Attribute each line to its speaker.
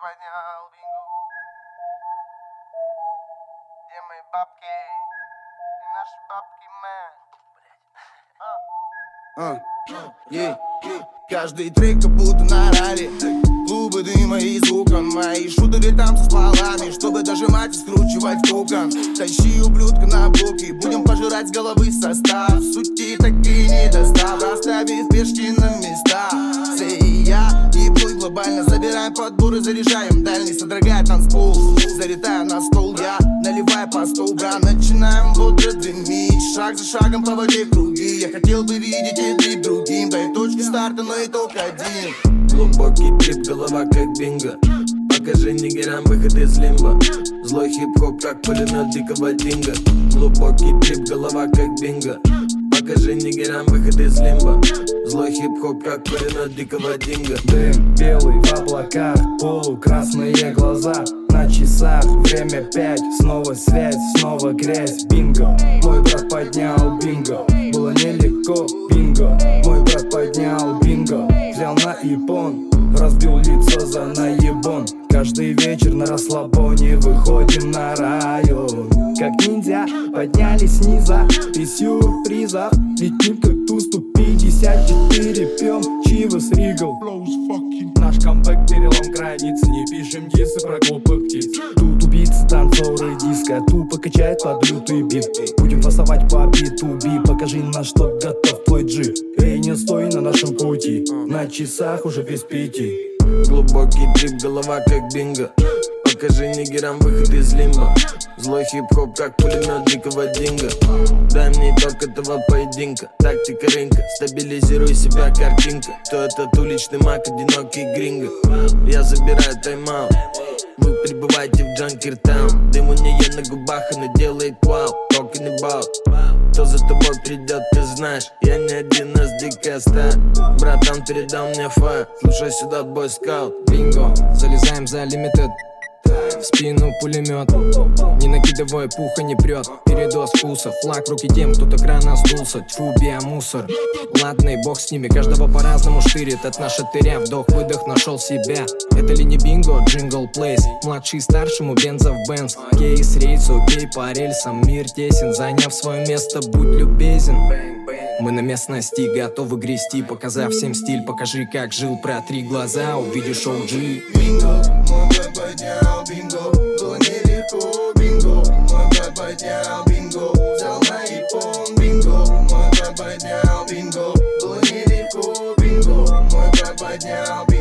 Speaker 1: поднял бинго. Где мои бабки? Где наши бабки, мэн?
Speaker 2: Каждый трек как будто на ралли. Клубы дыма и звука. Мои шутеры там со стволами, чтобы дожимать и скручивать кукон. Тащи ублюдка на буки, будем пожирать с головы состав. Сути такие недостав, расставив пешки на места. Все и я, и плыть глобально. Забираем подборы, заряжаем дальний, содрогает танцпол. Залетаю на стол я, наливаю по 100 грамм. Начинаем бодро дымить, шаг за шагом по воде круги. Я хотел бы видеть эти другим, дай точки старта, но итог один.
Speaker 3: Глубокий трип, голова как бинго. Покажи нигерам выход из лимба. Злой хип-хоп, как пулемет дикого динго. Глубокий трип, голова как бинго. Покажи нигерам выход из лимба. Злой хип-хоп, как пулемет дикого динго.
Speaker 4: Дым белый в облаках, полукрасные глаза. На часах время 5, снова связь, снова грязь. Бинго, мой брат поднял бинго. Было нелегко, бинго. Мой брат поднял бинго. Взял на ипон, разбил лицо за наебон. Каждый вечер на расслабоне выходим на район. Как ниндзя поднялись снизу, без сюрпризов. Летим как Ту-154, пьем Чивас Ригл. Наш комбэк перелом границы, не пишем дисы про глупых птиц. Тут убийцы, танцоры, диско, тупо качает под лютый бит. Будем фасовать по B2B, покажи на что готов твой G. Эй, не стой на нашем пути, на часах уже без 5.
Speaker 3: Глубокий трип, голова как бинго. Покажи нигерам выход из лимба. Злой хип-хоп, как пулемет дикого динго. Дай мне итог этого поединка. Тактика рынка, стабилизируй себя, картинка. Кто этот уличный маг, одинокий гринго? Я забираю тайм-аут. Вы прибываете в Джанкиртаун. Дым у нее на губах, она делает вау. Talking about. Кто за тобой придет, ты знаешь. Я не один, нас дикая стая. Братан, передал мне файл. Слушай сюда, бойскаут.
Speaker 5: Бинго, залезаем за лимитед. В спину пулемет, не накидывай, пуха не прет. Передоз вкуса, флаг в руки тем, кто так рано сдулся. Тьфу, биомусор, ладный, бог с ними. Каждого по-разному штырит, от нашего тыря. Вдох-выдох, нашел себя. Это ли не бинго, джингл плейс. Младший старшему, бенза в бенз. Кейс, рейс, окей, по рельсам. Мир тесен, заняв свое место, будь любезен. Мы на местности готовы грести, показав всем стиль. Покажи, как жил, протри глаза, увидишь OG.
Speaker 2: Бинго, мой брат поднял бинго. Было нелегко, бинго. Мой брат поднял бинго. Взял на ипон, бинго. Мой брат поднял бинго. Было нелегко, бинго. Мой брат поднял бинго.